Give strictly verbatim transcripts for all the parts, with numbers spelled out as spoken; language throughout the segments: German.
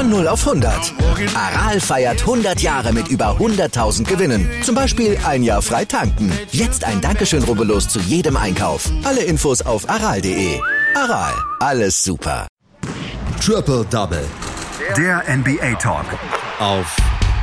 Von null auf hundert. Aral feiert hundert Jahre mit über hunderttausend Gewinnen. Zum Beispiel ein Jahr frei tanken. Jetzt ein Dankeschön, rubbellos zu jedem Einkauf. Alle Infos auf aral punkt de. Aral, alles super. Triple Double. Der N B A Talk. Auf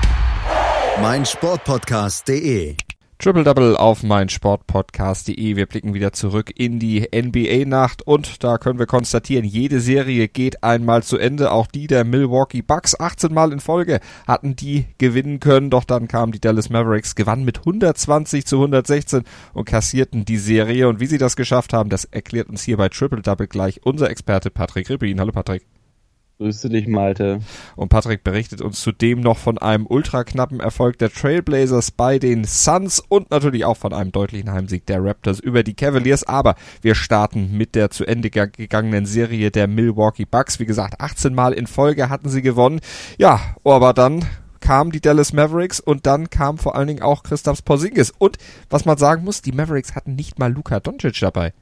meinsportpodcast punkt de. Triple Double auf meinsportpodcast punkt de. Wir blicken wieder zurück in die N B A-Nacht und da können wir konstatieren, jede Serie geht einmal zu Ende. Auch die der Milwaukee Bucks, achtzehn Mal in Folge hatten die gewinnen können, doch dann kamen die Dallas Mavericks, gewannen mit hundertzwanzig zu hundertsechzehn und kassierten die Serie. Und wie sie das geschafft haben, das erklärt uns hier bei Triple Double gleich unser Experte Patrick Rippin. Hallo Patrick. Grüße dich, Malte. Und Patrick berichtet uns zudem noch von einem ultraknappen Erfolg der Trailblazers bei den Suns und natürlich auch von einem deutlichen Heimsieg der Raptors über die Cavaliers. Aber wir starten mit der zu Ende gegangenen Serie der Milwaukee Bucks. Wie gesagt, achtzehn Mal in Folge hatten sie gewonnen. Ja, aber dann kamen die Dallas Mavericks und dann kam vor allen Dingen auch Kristaps Porzingis. Und was man sagen muss, die Mavericks hatten nicht mal Luka Doncic dabei.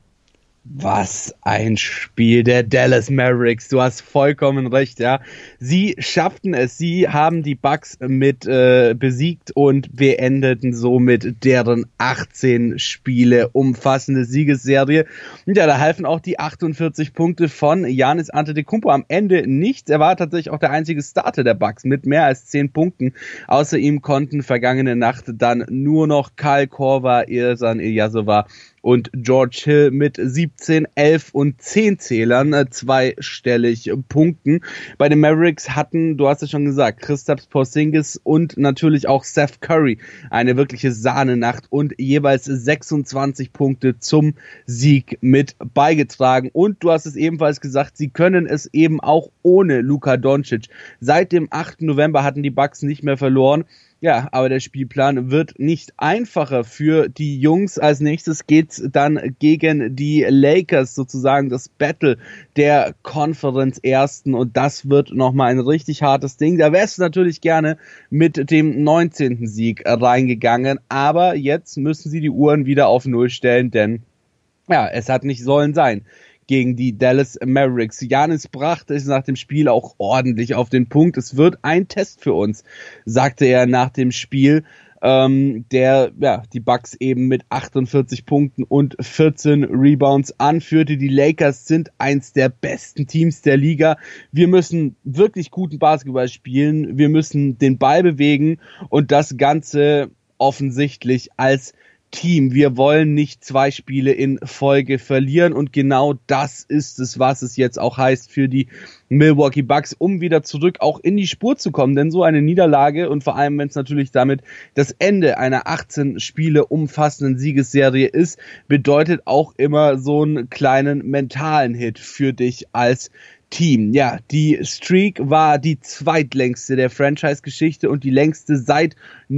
Was ein Spiel der Dallas Mavericks. Du hast vollkommen recht, ja. Sie schafften es. Sie haben die Bucks mit äh, besiegt und beendeten somit deren achtzehn Spiele umfassende Siegesserie. Und ja, da halfen auch die achtundvierzig Punkte von Giannis Antetokounmpo am Ende nichts. Er war tatsächlich auch der einzige Starter der Bucks mit mehr als zehn Punkten. Außer ihm konnten vergangene Nacht dann nur noch Kyle Korver, Ersan Ilyasova und George Hill mit siebzehn, elf und zehn Zählern äh, zweistellig punkten. Bei den Mavericks hatten, du hast es schon gesagt, Kristaps Porzingis und natürlich auch Seth Curry eine wirkliche Sahnenacht und jeweils sechsundzwanzig Punkte zum Sieg mit beigetragen. Und du hast es ebenfalls gesagt, sie können es eben auch ohne Luka Doncic. Seit dem achten November hatten die Bucks nicht mehr verloren. Ja, aber der Spielplan wird nicht einfacher für die Jungs. Als nächstes geht's dann gegen die Lakers, sozusagen das Battle der Conference Ersten. Und das wird nochmal ein richtig hartes Ding. Da wärst du natürlich gerne mit dem neunzehnten Sieg reingegangen. Aber jetzt müssen sie die Uhren wieder auf Null stellen, denn ja, es hat nicht sollen sein gegen die Dallas Mavericks. Giannis brachte es nach dem Spiel auch ordentlich auf den Punkt. Es wird ein Test für uns, sagte er nach dem Spiel, ähm, der ja die Bucks eben mit achtundvierzig Punkten und vierzehn Rebounds anführte. Die Lakers sind eins der besten Teams der Liga. Wir müssen wirklich guten Basketball spielen. Wir müssen den Ball bewegen und das Ganze offensichtlich als Team. Wir wollen nicht zwei Spiele in Folge verlieren und genau das ist es, was es jetzt auch heißt für die Milwaukee Bucks, um wieder zurück auch in die Spur zu kommen, denn so eine Niederlage und vor allem, wenn es natürlich damit das Ende einer achtzehn Spiele umfassenden Siegesserie ist, bedeutet auch immer so einen kleinen mentalen Hit für dich als Team. Ja, die Streak war die zweitlängste der Franchise-Geschichte und die längste seit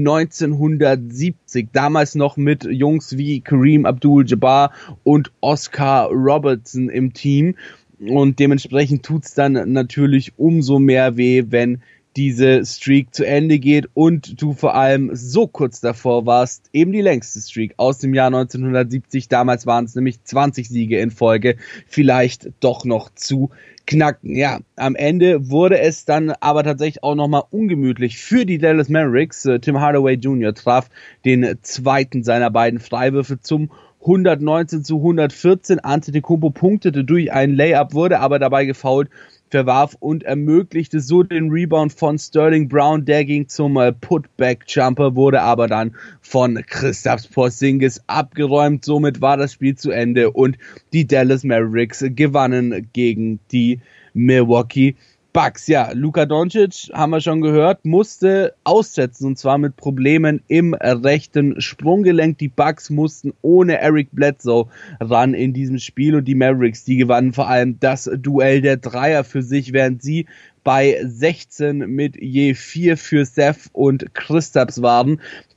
neunzehnhundertsiebzig. Damals noch mit Jungs wie Kareem Abdul-Jabbar und Oscar Robertson im Team. Und dementsprechend tut's dann natürlich umso mehr weh, wenn diese Streak zu Ende geht und du vor allem so kurz davor warst, eben die längste Streak aus dem Jahr neunzehnhundertsiebzig, damals waren es nämlich zwanzig Siege in Folge, vielleicht doch noch zu knacken. Ja, am Ende wurde es dann aber tatsächlich auch nochmal ungemütlich für die Dallas Mavericks. Tim Hardaway Junior traf den zweiten seiner beiden Freiwürfe zum hundertneunzehn zu hundertvierzehn. Antetokounmpo punktete durch einen Layup, wurde aber dabei gefoult, verwarf und ermöglichte so den Rebound von Sterling Brown. Der ging zum äh, Putback-Jumper, wurde aber dann von Kristaps Porzingis abgeräumt. Somit war das Spiel zu Ende und die Dallas Mavericks gewannen gegen die Milwaukee Bucks. Ja, Luka Doncic, haben wir schon gehört, musste aussetzen und zwar mit Problemen im rechten Sprunggelenk. Die Bucks mussten ohne Eric Bledsoe ran in diesem Spiel und die Mavericks, die gewannen vor allem das Duell der Dreier für sich, während sie bei sechzehn mit je vier für Seth und Kristaps waren.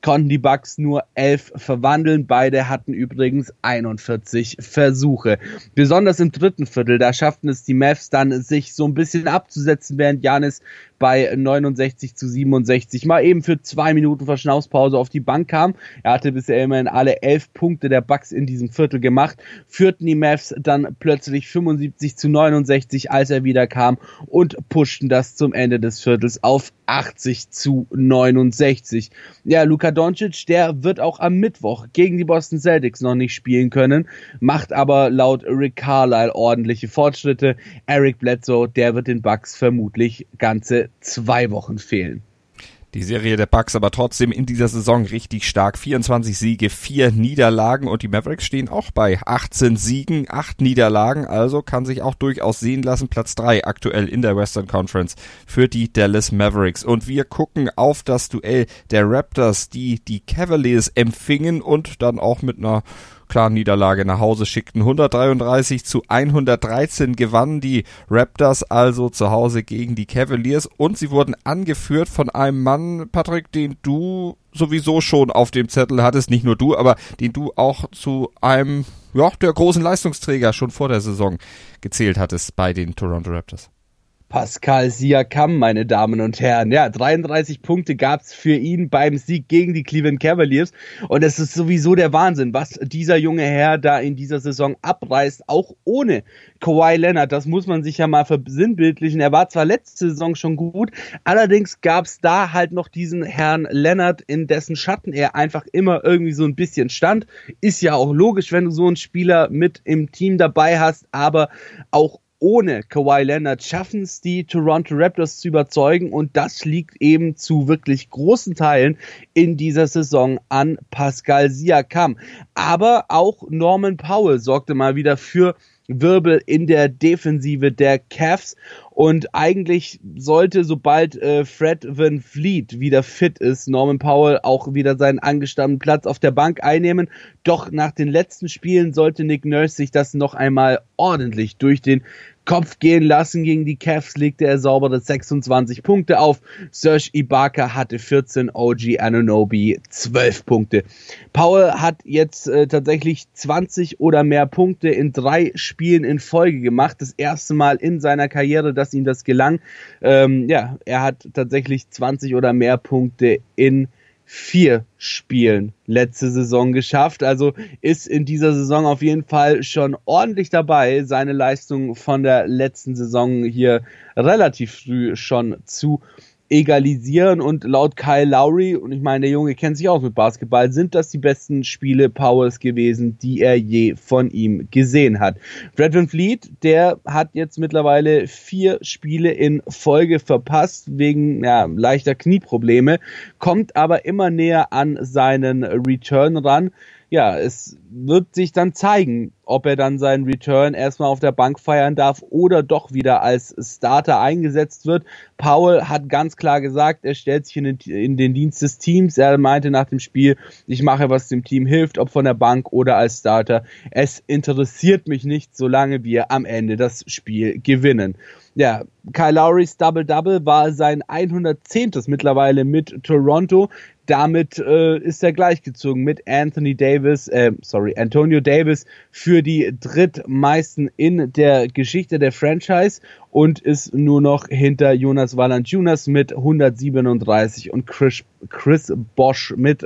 konnten die Bucks nur elf verwandeln. Beide hatten übrigens einundvierzig Versuche. Besonders im dritten Viertel, da schafften es die Mavs dann, sich so ein bisschen abzusetzen, während Giannis bei neunundsechzig zu siebenundsechzig mal eben für zwei Minuten Verschnaufspause auf die Bank kam. Er hatte bisher immerhin alle elf Punkte der Bucks in diesem Viertel gemacht, führten die Mavs dann plötzlich fünfundsiebzig zu neunundsechzig, als er wieder kam, und pushten das zum Ende des Viertels auf achtzig zu neunundsechzig. Ja, Luka Doncic, der wird auch am Mittwoch gegen die Boston Celtics noch nicht spielen können, macht aber laut Rick Carlisle ordentliche Fortschritte. Eric Bledsoe, der wird den Bucks vermutlich ganze zwei Wochen fehlen. Die Serie der Bucks aber trotzdem in dieser Saison richtig stark. vierundzwanzig Siege, vier Niederlagen, und die Mavericks stehen auch bei achtzehn Siegen, acht Niederlagen, also kann sich auch durchaus sehen lassen. Platz drei aktuell in der Western Conference für die Dallas Mavericks. Und wir gucken auf das Duell der Raptors, die die Cavaliers empfingen und dann auch mit einer klaren Niederlage nach Hause schickten. hundertdreiunddreißig zu hundertdreizehn gewannen die Raptors also zu Hause gegen die Cavaliers, und sie wurden angeführt von einem Mann, Patrick, den du sowieso schon auf dem Zettel hattest, nicht nur du, aber den du auch zu einem, ja, der großen Leistungsträger schon vor der Saison gezählt hattest bei den Toronto Raptors. Pascal Siakam, meine Damen und Herren. Ja, dreiunddreißig Punkte gab's für ihn beim Sieg gegen die Cleveland Cavaliers. Und es ist sowieso der Wahnsinn, was dieser junge Herr da in dieser Saison abreißt, auch ohne Kawhi Leonard. Das muss man sich ja mal versinnbildlichen. Er war zwar letzte Saison schon gut, allerdings gab's da halt noch diesen Herrn Leonard, in dessen Schatten er einfach immer irgendwie so ein bisschen stand. Ist ja auch logisch, wenn du so einen Spieler mit im Team dabei hast, aber auch ohne Kawhi Leonard schaffen es die Toronto Raptors zu überzeugen, und das liegt eben zu wirklich großen Teilen in dieser Saison an Pascal Siakam. Aber auch Norman Powell sorgte mal wieder für Wirbel in der Defensive der Cavs, und eigentlich sollte, sobald äh, Fred VanVleet wieder fit ist, Norman Powell auch wieder seinen angestammten Platz auf der Bank einnehmen. Doch nach den letzten Spielen sollte Nick Nurse sich das noch einmal ordentlich durch den Kopf gehen lassen. Gegen die Cavs legte er saubere sechsundzwanzig Punkte auf. Serge Ibaka hatte vierzehn, O G Anunoby zwölf Punkte. Powell hat jetzt äh, tatsächlich zwanzig oder mehr Punkte in drei Spielen in Folge gemacht. Das erste Mal in seiner Karriere, dass ihm das gelang. Ähm, ja, er hat tatsächlich zwanzig oder mehr Punkte in vier Spielen letzte Saison geschafft, also ist in dieser Saison auf jeden Fall schon ordentlich dabei, seine Leistung von der letzten Saison hier relativ früh schon zu egalisieren, und laut Kyle Lowry, und ich meine, der Junge kennt sich aus mit Basketball, sind das die besten Spiele Powells gewesen, die er je von ihm gesehen hat. Fred VanVleet, der hat jetzt mittlerweile vier Spiele in Folge verpasst, wegen ja, leichter Knieprobleme, kommt aber immer näher an seinen Return ran. Ja, es wird sich dann zeigen, ob er dann seinen Return erstmal auf der Bank feiern darf oder doch wieder als Starter eingesetzt wird. Powell hat ganz klar gesagt, er stellt sich in den, in den Dienst des Teams. Er meinte nach dem Spiel, ich mache, was dem Team hilft, ob von der Bank oder als Starter. Es interessiert mich nicht, solange wir am Ende das Spiel gewinnen. Ja, Kyle Lowrys Double-Double war sein hundertzehntes mittlerweile mit Toronto. Damit äh, ist er gleichgezogen mit Anthony Davis, äh, sorry, Antonio Davis für die drittmeisten in der Geschichte der Franchise und ist nur noch hinter Jonas Valanciunas mit hundertsiebenunddreißig und Chris, Chris Bosh mit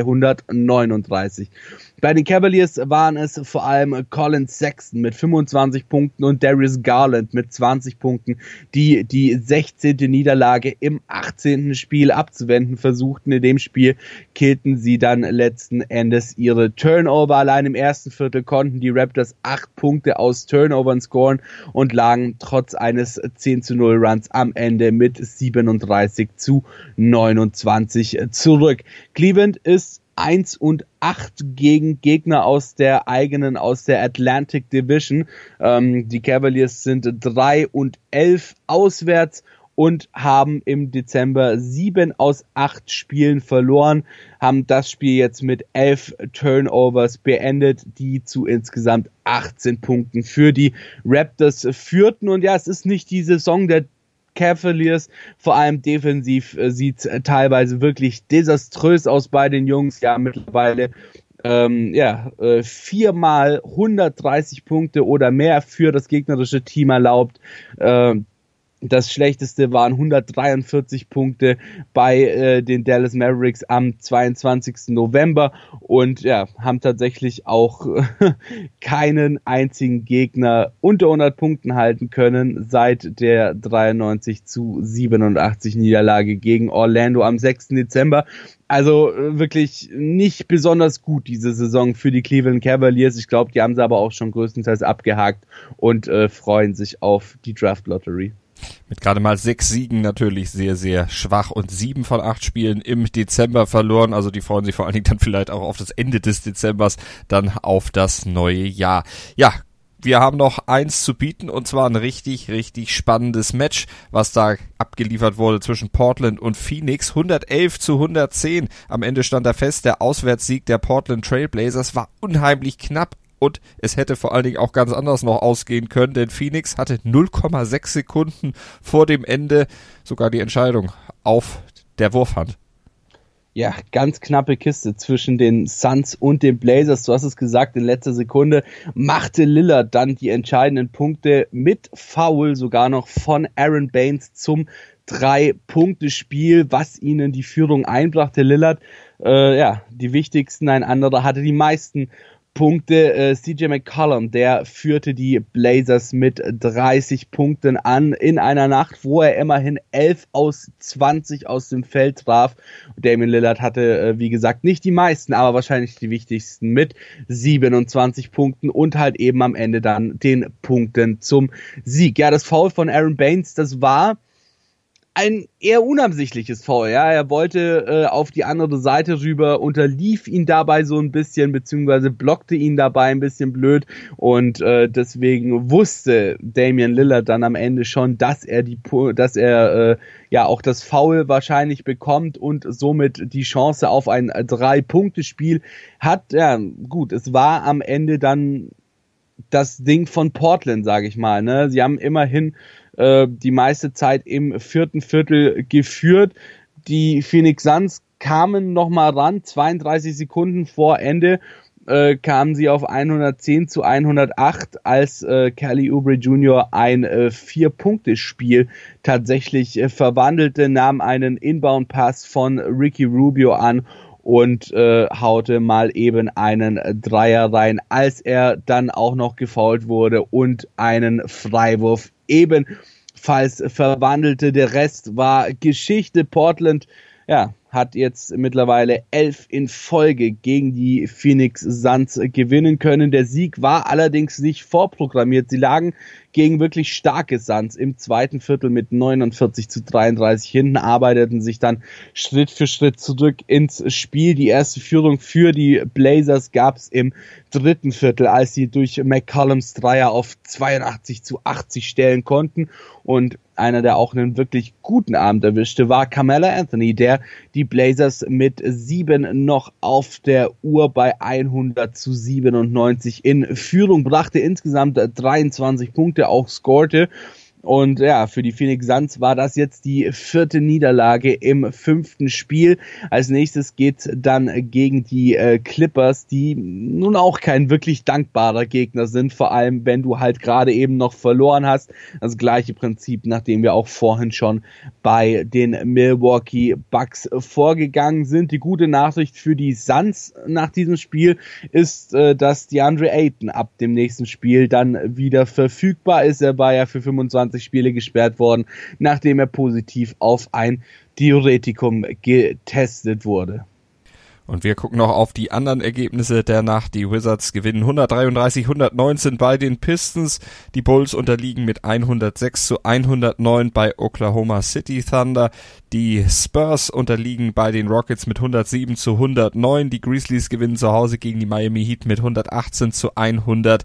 zweihundertneununddreißig. Bei den Cavaliers waren es vor allem Colin Sexton mit fünfundzwanzig Punkten und Darius Garland mit zwanzig Punkten, die die sechzehnte Niederlage im achtzehnten Spiel abzuwenden versuchten. In dem Spiel killten sie dann letzten Endes ihre Turnover. Allein im ersten Viertel konnten die Raptors acht Punkte aus Turnovern scoren und lagen trotz eines zehn zu null Runs am Ende mit siebenunddreißig zu neunundzwanzig zurück. Cleveland ist eins und acht gegen Gegner aus der eigenen, aus der Atlantic Division. Ähm, die Cavaliers sind drei und elf auswärts und haben im Dezember sieben aus acht Spielen verloren, haben das Spiel jetzt mit elf Turnovers beendet, die zu insgesamt achtzehn Punkten für die Raptors führten. Und ja, es ist nicht die Saison der Cavaliers. Vor allem defensiv äh, sieht es teilweise wirklich desaströs aus bei den Jungs. Ja, mittlerweile ähm, ja, äh, viermal hundertdreißig Punkte oder mehr für das gegnerische Team erlaubt. Ähm, Das schlechteste waren hundertdreiundvierzig Punkte bei äh, den Dallas Mavericks am zweiundzwanzigsten November und ja, haben tatsächlich auch äh, keinen einzigen Gegner unter hundert Punkten halten können seit der dreiundneunzig zu siebenundachtzig Niederlage gegen Orlando am sechsten Dezember. Also äh, wirklich nicht besonders gut diese Saison für die Cleveland Cavaliers. Ich glaube, die haben sie aber auch schon größtenteils abgehakt und äh, freuen sich auf die Draft Lottery. Mit gerade mal sechs Siegen natürlich sehr, sehr schwach und sieben von acht Spielen im Dezember verloren. Also die freuen sich vor allen Dingen dann vielleicht auch auf das Ende des Dezembers, dann auf das neue Jahr. Ja, wir haben noch eins zu bieten und zwar ein richtig, richtig spannendes Match, was da abgeliefert wurde zwischen Portland und Phoenix. hundertelf zu hundertzehn. Am Ende stand da fest, der Auswärtssieg der Portland Trail Blazers war unheimlich knapp. Und es hätte vor allen Dingen auch ganz anders noch ausgehen können, denn Phoenix hatte null Komma sechs Sekunden vor dem Ende sogar die Entscheidung auf der Wurfhand. Ja, ganz knappe Kiste zwischen den Suns und den Blazers. Du hast es gesagt, in letzter Sekunde machte Lillard dann die entscheidenden Punkte mit Foul sogar noch von Aaron Baines zum Drei-Punkte-Spiel, was ihnen die Führung einbrachte. Lillard, äh, ja, die wichtigsten, ein anderer hatte die meisten Punkte. äh, C J McCollum, der führte die Blazers mit dreißig Punkten an in einer Nacht, wo er immerhin elf aus zwanzig aus dem Feld traf. Damian Lillard hatte, äh, wie gesagt, nicht die meisten, aber wahrscheinlich die wichtigsten mit siebenundzwanzig Punkten und halt eben am Ende dann den Punkten zum Sieg. Ja, das Foul von Aaron Baines, das war ein eher unabsichtliches Foul, ja, er wollte äh, auf die andere Seite rüber, unterlief ihn dabei so ein bisschen, beziehungsweise blockte ihn dabei ein bisschen blöd und äh, deswegen wusste Damian Lillard dann am Ende schon, dass er die, dass er äh, ja auch das Foul wahrscheinlich bekommt und somit die Chance auf ein Drei-Punkte-Spiel hat. Ja, gut, es war am Ende dann das Ding von Portland, sage ich mal, ne, sie haben immerhin die meiste Zeit im vierten Viertel geführt. Die Phoenix Suns kamen nochmal ran, zweiunddreißig Sekunden vor Ende äh, kamen sie auf hundertzehn zu hundertacht, als äh, Kelly Oubre Junior ein äh, Vier-Punkte-Spiel tatsächlich äh, verwandelte, nahm einen Inbound-Pass von Ricky Rubio an und äh, haute mal eben einen Dreier rein, als er dann auch noch gefoult wurde und einen Freiwurf ebenfalls verwandelte. Der Rest war Geschichte. Portland, ja, hat jetzt mittlerweile elf in Folge gegen die Phoenix Suns gewinnen können. Der Sieg war allerdings nicht vorprogrammiert. Sie lagen gegen wirklich starke Suns im zweiten Viertel mit neunundvierzig zu dreiunddreißig hinten, arbeiteten sich dann Schritt für Schritt zurück ins Spiel. Die erste Führung für die Blazers gab es im dritten Viertel, als sie durch McCollums Dreier auf zweiundachtzig zu achtzig stellen konnten. Und einer, der auch einen wirklich guten Abend erwischte, war Carmelo Anthony, der die Blazers mit sieben noch auf der Uhr bei hundert zu siebenundneunzig in Führung brachte, insgesamt dreiundzwanzig Punkte auch scorte. Und ja, für die Phoenix Suns war das jetzt die vierte Niederlage im fünften Spiel. Als nächstes geht's dann gegen die äh, Clippers, die nun auch kein wirklich dankbarer Gegner sind, vor allem wenn du halt gerade eben noch verloren hast. Das gleiche Prinzip, nachdem wir auch vorhin schon bei den Milwaukee Bucks vorgegangen sind. Die gute Nachricht für die Suns nach diesem Spiel ist, äh, dass DeAndre Ayton ab dem nächsten Spiel dann wieder verfügbar ist. Er war ja für fünfundzwanzig Spiele gesperrt worden, nachdem er positiv auf ein Diuretikum getestet wurde. Und wir gucken noch auf die anderen Ergebnisse der Nacht. Die Wizards gewinnen hundertdreiunddreißig hundertneunzehn bei den Pistons. Die Bulls unterliegen mit hundertsechs zu hundertneun bei Oklahoma City Thunder. Die Spurs unterliegen bei den Rockets mit hundertsieben zu hundertneun. Die Grizzlies gewinnen zu Hause gegen die Miami Heat mit hundertachtzehn zu hundertelf.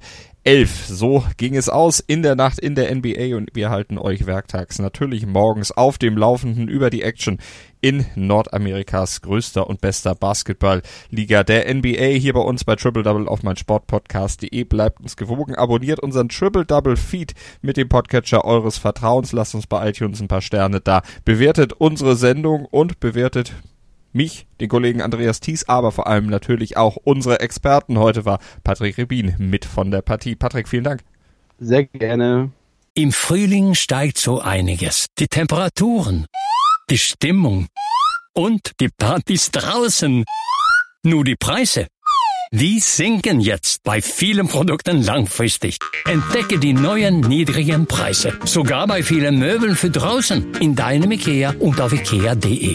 elf. So ging es aus in der Nacht in der N B A und wir halten euch werktags natürlich morgens auf dem Laufenden über die Action in Nordamerikas größter und bester Basketballliga, der N B A, hier bei uns bei Triple Double auf meinsportpodcast punkt de. Bleibt uns gewogen, abonniert unseren Triple Double Feed mit dem Podcatcher eures Vertrauens, lasst uns bei iTunes ein paar Sterne da, bewertet unsere Sendung und bewertet mich, den Kollegen Andreas Thies, aber vor allem natürlich auch unsere Experten. Heute war Patrick Rebin mit von der Partie. Patrick, vielen Dank. Sehr gerne. Im Frühling steigt so einiges. Die Temperaturen, die Stimmung und die Partys draußen. Nur die Preise, die sinken jetzt bei vielen Produkten langfristig. Entdecke die neuen niedrigen Preise. Sogar bei vielen Möbeln für draußen. In deinem IKEA und auf ikea punkt de.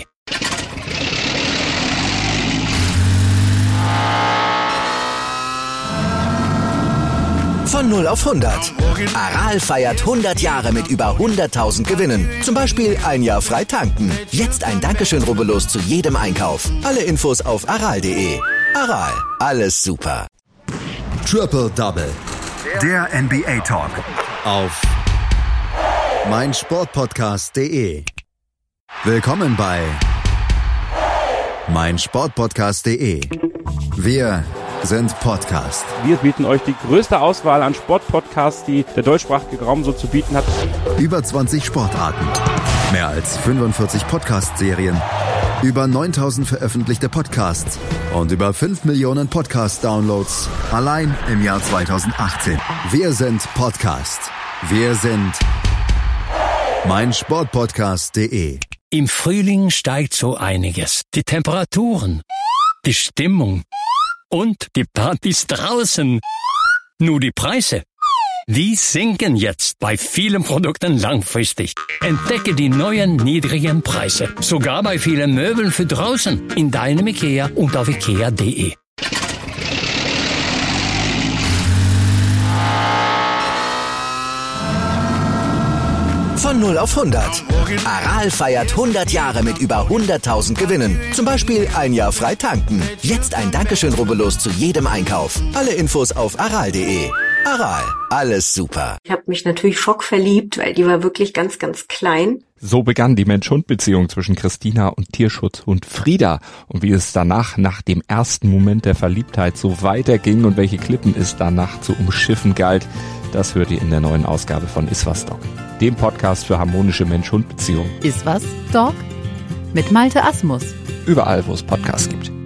Von null auf hundert. Aral feiert hundert Jahre mit über hunderttausend Gewinnen. Zum Beispiel ein Jahr frei tanken. Jetzt ein Dankeschön, rubbellos zu jedem Einkauf. Alle Infos auf aral punkt de. Aral, alles super. Triple Double. Der N B A Talk. Auf meinsportpodcast punkt de. Willkommen bei meinsportpodcast punkt de. Wir sind Podcast. Wir bieten euch die größte Auswahl an Sportpodcasts, die der deutschsprachige Raum so zu bieten hat. Über zwanzig Sportarten, mehr als fünfundvierzig Podcast-Serien, über neuntausend veröffentlichte Podcasts und über fünf Millionen Podcast-Downloads allein im Jahr zweitausendachtzehn. Wir sind Podcast. Wir sind meinsportpodcast punkt de. Im Frühling steigt so einiges. Die Temperaturen, die Stimmung und die Partys draußen. Nur die Preise, die sinken jetzt bei vielen Produkten langfristig. Entdecke die neuen niedrigen Preise. Sogar bei vielen Möbeln für draußen. In deinem IKEA und auf ikea punkt de. Von null auf hundert. Aral feiert hundert Jahre mit über hunderttausend Gewinnen. Zum Beispiel ein Jahr frei tanken. Jetzt ein Dankeschön, rubbellos zu jedem Einkauf. Alle Infos auf aral punkt de. Aral, alles super. Ich habe mich natürlich schockverliebt, weil die war wirklich ganz, ganz klein. So begann die Mensch-Hund-Beziehung zwischen Christina und Tierschutzhund Frieda. Und wie es danach, nach dem ersten Moment der Verliebtheit, so weiterging und welche Klippen es danach zu umschiffen galt, das hört ihr in der neuen Ausgabe von Iswas Dog, dem Podcast für harmonische Mensch-Hund-Beziehungen. Iswas Dog? Mit Malte Asmus. Überall, wo es Podcasts gibt.